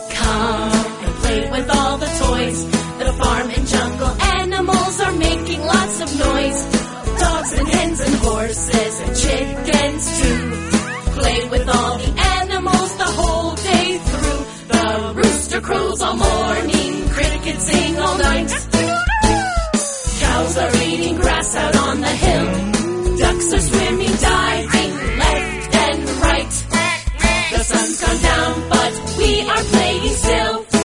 Come and play with all the toys. The farm and jungle animals are making lots of noise. Dogs and hens and horses and chickens too. Play with all the animals the whole day through. The rooster crows all morning, crickets sing all night. Cows are eating grass out on the hill. Ducks are swimming, diving.